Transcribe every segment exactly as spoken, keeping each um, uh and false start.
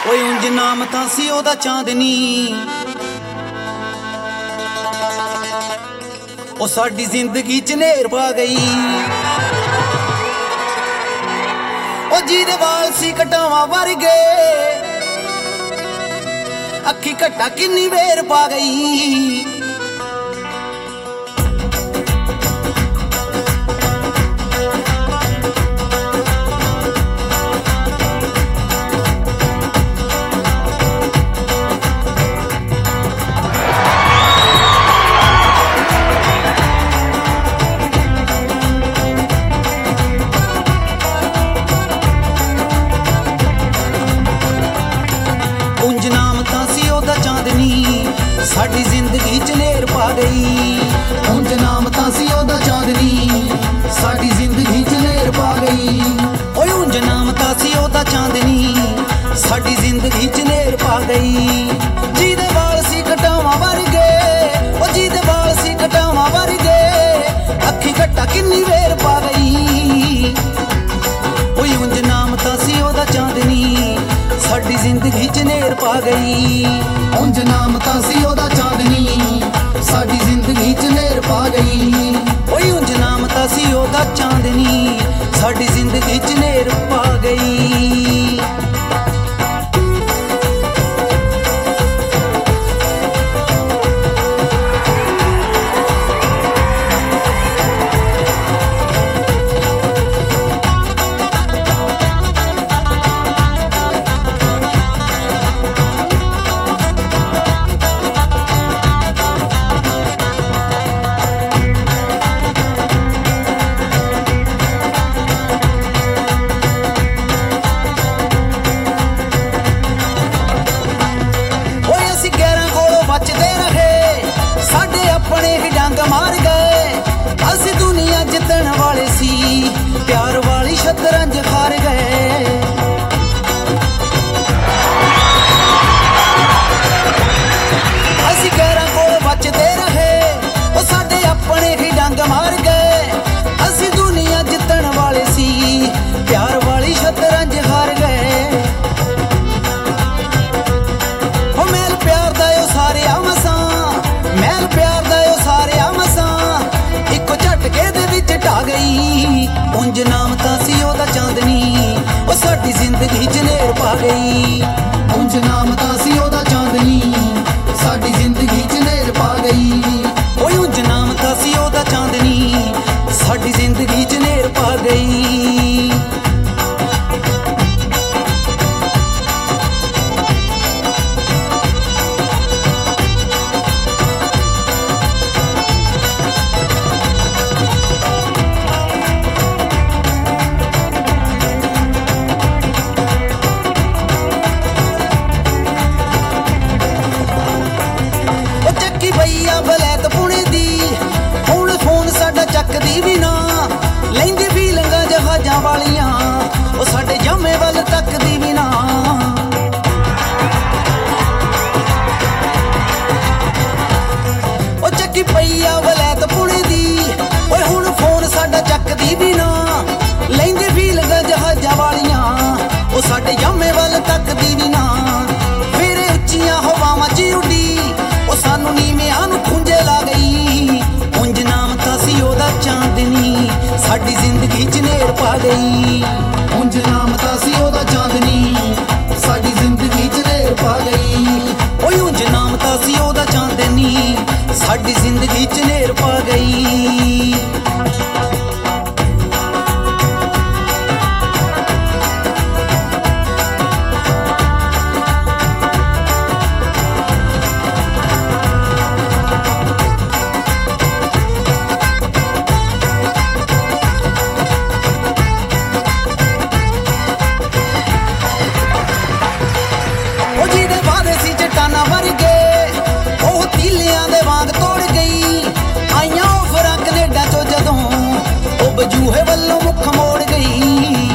ਓਏ ਉਂਝ ਨਾਮ ਤਾਂ ਸੀ ਉਹਦਾ ਚਾਂਦਨੀ, ਉਹ ਸਾਡੀ ਜ਼ਿੰਦਗੀ ਚ ਨੇਰ ਪਾ ਗਈ। ਉਹ ਜਿਹਦੇ ਵਾਲ ਸੀ ਕਟਾਵਾਂ ਵਰਗੇ, ਅੱਖੀ ਘੱਟਾ ਕਿੰਨੀ ਵੇਰ ਪਾ ਗਈ। ਉਂਝ ਨਾਮ ਤਾਂ ਸੀ ਉਹਦਾ ਚਾਂਦਨੀ, ਸਾਡੀ ਜ਼ਿੰਦਗੀ ਚ ਨੇਰ ਪਾ ਗਈ। ਉਂਝ ਨਾਮ ਤਾਂ ਸੀ ਉਹਦਾ ਚਾਂਦਨੀ, ਸਾਡੀ ਜ਼ਿੰਦਗੀ ਚ ਨੇਰ ਪਾ ਗਈ। ਓਏ ਉਂਝ ਨਾਮ ਤਾਂ ਸੀ ਉਹਦਾ ਚਾਂਦਨੀ, ਸਾਡੀ ਜ਼ਿੰਦਗੀ ਚ ਨੇਰ ਪਾ ਗਈ। ਜਿਹਦੇ ਵਾਲ ਸੀ ਕਟਾਵਾਂ ਵਰਗੇ, ਉਹ ਜਿਹਦੇ ਵਾਲ ਸੀ ਕਟਾਵਾਂ ਵਰਗੇ, ਅੱਖੀ ਘੱਟਾ ਕਿੰਨੀ ਵੇਰ ਪਾ ਗਈ। ਓਏ ਉਂਝ ਨਾਮ ਤਾਂ ਸੀ ਉਹਦਾ ਚਾਂਦਨੀ, ਸਾਡੀ ਜ਼ਿੰਦਗੀ ਚ ਨੇਰ ਪਾ ਗਈ। ਉਂਝ ਨਾਮ ਤਾਂ ਸੀ ਉਹਦਾ ਚਾਂਦਨੀ, ਸਾਡੀ ਜ਼ਿੰਦਗੀ ਚ ਨੇਰ ਪਾ ਗਈ। ਓਏ ਉਂਝ ਨਾਮ ਤਾਂ ਸੀ ਉਹਦਾ ਚਾਂਦਨੀ, ਸਾਡੀ ਜ਼ਿੰਦਗੀ ਚ ਨੇਰ ਪਾ ਗਈ। ਬਚਦੇ ਰਹੇ, ਸਾਡੇ ਆਪਣੇ ਹੀ ਡੰਗ ਮਾਰ ਗਏ। ਅਸੀਂ ਦੁਨੀਆ ਜਿੱਤਣ ਵਾਲੇ ਸੀ, ਪਿਆਰ ਵਾਲੀ ਸ਼ਤਰੰਜ ਹਾਰ ਗਏ। ਅਸੀਂ ਗੈਰਾਂ ਕੋਲ ਬਚਦੇ ਰਹੇ, ਉਹ ਸਾਡੇ ਆਪਣੇ ਹੀ ਡੰਗ ਮਾਰ ਗਏ। ਅਸੀਂ ਦੁਨੀਆ ਜਿੱਤਣ ਵਾਲੇ ਸੀ, ਪਿਆਰ ਵਾਲੀ ਸ਼ਤਰੰਜ ਹਾਰ ਗਏ। ਉਹ ਮੈਲ ਪਿਆਰ ਦਾ ਉਹ ਸਾਰਿਆ ਮਸਾਂ, ਮੈਲ ਪਿਆਰ ਦਾ ਉਹ ਸਾਰਿਆ ਮਸਾਂ, ਇੱਕੋ ਝਟਕੇ ਦੇ ਵਿੱਚ ਢਾ ਗਈ। ਉਂਝ ਨਾਮ ਤਾਂ ਸੀ ਉਹਦਾ ਚਾਂਦਨੀ, ਉਹ ਸਾਡੀ ਜ਼ਿੰਦਗੀ ਚ ਨੇਰ ਪਾ ਗਈ। ਉਂਝ ਨਾਮ ਤਾਂ ਸੀ ਉਹਦਾ ਚਾਂਦਨੀ, ਸਾਡੀ ਜ਼ਿੰਦਗੀ ਚ ਨੇਰ ਪਾ ਗਈ। ਓਏ ਉਂਝ ਨਾਮ ਤਾਂ ਸੀ ਉਹਦਾ ਚਾਂਦਨੀ, ਸਾਡੀ ਜ਼ਿੰਦਗੀ ਚ ਨੇਰ ਪਾ ਗਈ। ਬਈਆ ਬਲੈਤ ਪੁਣੇ ਦੀ, ਹੁਣ ਫੋਨ ਸਾਡਾ ਚੱਕਦੀ ਵੀ ਨਾ, ਲੈਂਦੀ ਵੀ ਲੰਗਾ ਜਹਾਜ਼ਾਂ ਵਾਲੀਆਂ, ਉਹ ਸਾਡੇ ਜੰਮੇ ਵੱਲ ਤੱਕਦੀ ਵੀ ਨਾ। ਉਹ ਚੱਕੀ ਪਈਆ ਬਲੈਤ ਪੁਣੇ ਦੀ, ਓਏ ਹੁਣ ਫੋਨ ਸਾਡਾ ਚੱਕਦੀ ਵੀ ਨਾ, ਲੈਂਦੀ ਵੀ ਲੰਗਾ ਜਹਾਜ਼ਾਂ ਵਾਲੀਆਂ, ਉਹ ਸਾਡੇ ਜੰਮੇ ਵੱਲ ਤੱਕਦੀ ਵੀ ਨਾ। ਫਿਰ ਉੱਚੀਆਂ ਹਵਾਵਾਂ ਚ ਉੱਡੀ, ਉਹ ਸਾਨੂੰ ਨੀਵਿਆਂ ਨੂੰ ਖੁੰਝੇ ਲਾ ਗਈ। ਉਂਝ ਨਾਮ ਤਾਂ ਸੀ ਉਹਦਾ ਚਾਂਦਨੀ, ਸਾਡੀ ਜ਼ਿੰਦਗੀ ਚ ਨੇਰ ਪਾ ਗਈ। ਉਂਝ ਨਾਮ ਤਾਂ ਸੀ ਉਹਦਾ ਚਾਂਦਨੀ, ਸਾਡੀ ਜ਼ਿੰਦਗੀ ਚ ਨੇਰ ਪਾ ਗਈ। ਓਏ ਉਂਝ ਨਾਮ ਤਾਂ ਸੀ ਉਹਦਾ ਚਾਂਦਨੀ, ਸਾਡੀ ਜ਼ਿੰਦਗੀ ਚ ਨੇਰ ਪਾ ਗਈ। ਚਟਾਨਾ ਵਰਗੇ, ਉਹ ਤੀਲਿਆਂ ਦੇ ਵਾਂਗ ਤੋੜ ਗਈ। ਆਈਆਂ ਉਹ ਫਰਾਂ ਕਨੇਡਾ ਚੋਂ ਜਦੋਂ, ਉਹ ਬਜੂਹੇ ਵੱਲੋਂ ਮੁੱਖ ਮੋੜ ਗਈ।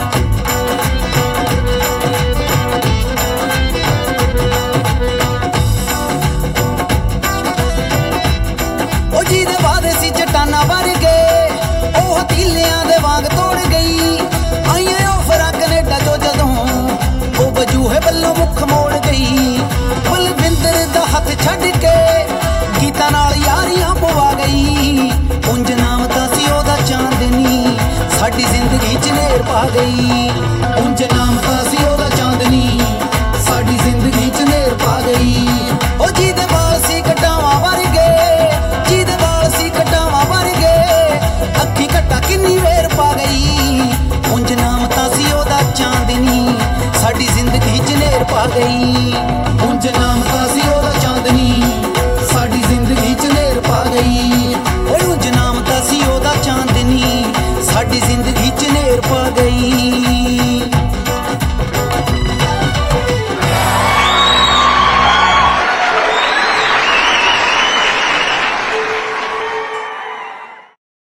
ਉਹ ਜਿਹਦੇ ਵਾਦੇ ਸੀ ਚਟਾਨਾ ਵਰਗੇ, ਉਹ ਤੀਲਿਆਂ ਦੇ ਵਾਂਗ ਤੋੜ ਗਈ। ਆਈਆਂ ਉਹ ਫਰਾਂ ਕਨੇਡਾ ਚੋਂ ਜਦੋਂ, ਉਹ ਬਜੂਹੇ ਵੱਲੋਂ ਮੁੱਖ ਸਾਡੀ ਜ਼ਿੰਦਗੀ 'ਚ ਨੇਰ ਪਾ ਗਈ। ਉਂਝ ਨਾਮ ਤਾਂ ਸੀ ਉਹਦਾ ਚਾਂਦਨੀ, ਸਾਡੀ ਜ਼ਿੰਦਗੀ 'ਚ ਨੇਰ ਪਾ ਗਈ। ਉਹ ਜਿਹਦੇ ਵਾਲ ਸੀ ਕਟਾਵਾਂ ਵਰਗੇ, ਜਿਹਦੇ ਵਾਲ ਸੀ ਕਟਾਵਾਂ ਵਰਗੇ, ਅੱਖੀ ਘੱਟਾ ਕਿੰਨੀ ਵੇਰ ਪਾ ਗਈ। ਉਂਝ ਨਾਮ ਤਾਂ ਸੀ ਉਹਦਾ ਚਾਂਦਨੀ, ਸਾਡੀ ਜ਼ਿੰਦਗੀ 'ਚ ਨੇਰ ਪਾ ਗਈ। ਉਂਝ ਨਾਮ ਤਾਂ